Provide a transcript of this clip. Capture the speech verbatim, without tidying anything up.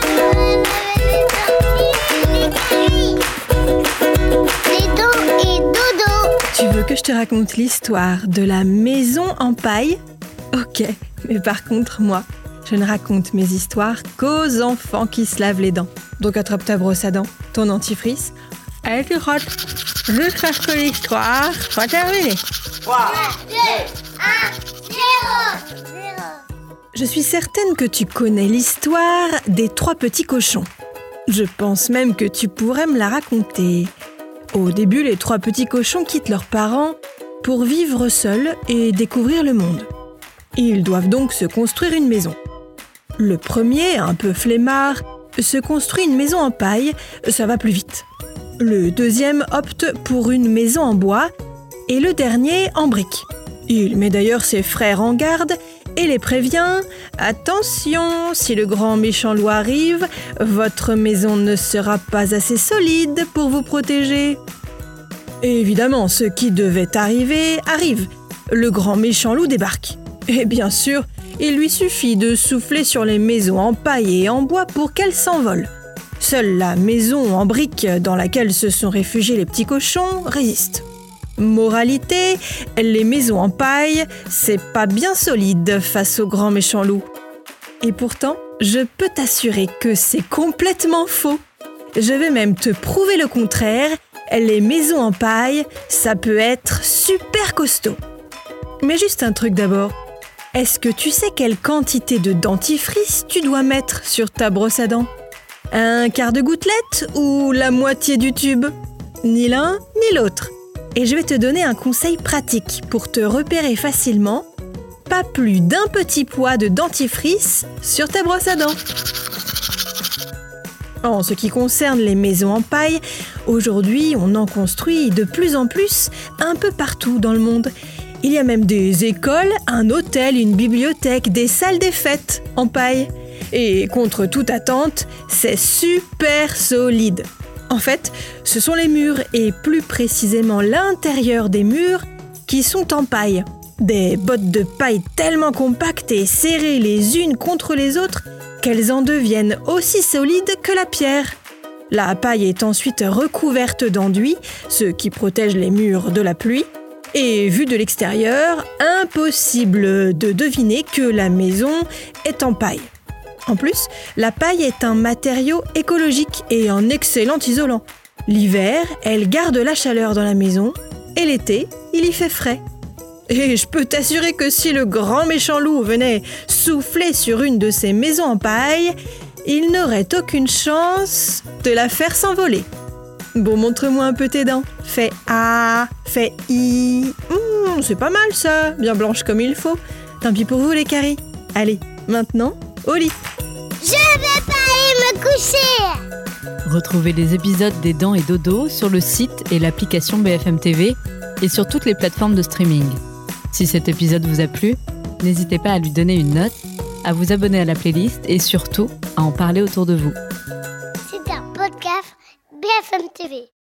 Tu veux que je te raconte l'histoire de la maison en paille ? Ok, mais par contre, moi, je ne raconte mes histoires qu'aux enfants qui se lavent les dents. Donc attrape ta brosse à dents, ton dentifrice, allez tu frottes, jusqu'à ce que l'histoire soit terminée. trois, deux, un, zéro. Je suis certaine que tu connais l'histoire des trois petits cochons. Je pense même que tu pourrais me la raconter. Au début, les trois petits cochons quittent leurs parents pour vivre seuls et découvrir le monde. Ils doivent donc se construire une maison. Le premier, un peu flemmard, se construit une maison en paille, ça va plus vite. Le deuxième opte pour une maison en bois et le dernier en briques. Il met d'ailleurs ses frères en garde et les prévient « Attention, si le grand méchant loup arrive, votre maison ne sera pas assez solide pour vous protéger. » Et évidemment, ce qui devait arriver arrive. Le grand méchant loup débarque. Et bien sûr, il lui suffit de souffler sur les maisons en paille et en bois pour qu'elles s'envolent. Seule la maison en briques dans laquelle se sont réfugiés les petits cochons résiste. Moralité, les maisons en paille, c'est pas bien solide face au grand méchant loup. Et pourtant, je peux t'assurer que c'est complètement faux. Je vais même te prouver le contraire. Les maisons en paille, ça peut être super costaud. Mais juste un truc d'abord. Est-ce que tu sais quelle quantité de dentifrice tu dois mettre sur ta brosse à dents ? Un quart de gouttelette ou la moitié du tube ? Ni l'un, ni l'autre. Et je vais te donner un conseil pratique pour te repérer facilement. Pas plus d'un petit poids de dentifrice sur ta brosse à dents. En ce qui concerne les maisons en paille, aujourd'hui, on en construit de plus en plus un peu partout dans le monde. Il y a même des écoles, un hôtel, une bibliothèque, des salles des fêtes en paille. Et contre toute attente, c'est super solide. En fait, ce sont les murs et plus précisément l'intérieur des murs qui sont en paille. Des bottes de paille tellement compactes et serrées les unes contre les autres qu'elles en deviennent aussi solides que la pierre. La paille est ensuite recouverte d'enduit, ce qui protège les murs de la pluie. Et vu de l'extérieur, impossible de deviner que la maison est en paille. En plus, la paille est un matériau écologique et un excellent isolant. L'hiver, elle garde la chaleur dans la maison et l'été, il y fait frais. Et je peux t'assurer que si le grand méchant loup venait souffler sur une de ces maisons en paille, il n'aurait aucune chance de la faire s'envoler. Bon, montre-moi un peu tes dents. Fais A, fais I. Mmh, c'est pas mal ça, bien blanche comme il faut. Tant pis pour vous les caries. Allez, maintenant, au lit. Je vais pas aller me coucher. Retrouvez les épisodes des Dents et Dodo sur le site et l'application B F M T V et sur toutes les plateformes de streaming. Si cet épisode vous a plu, n'hésitez pas à lui donner une note, à vous abonner à la playlist et surtout à en parler autour de vous. C'est un podcast B F M T V.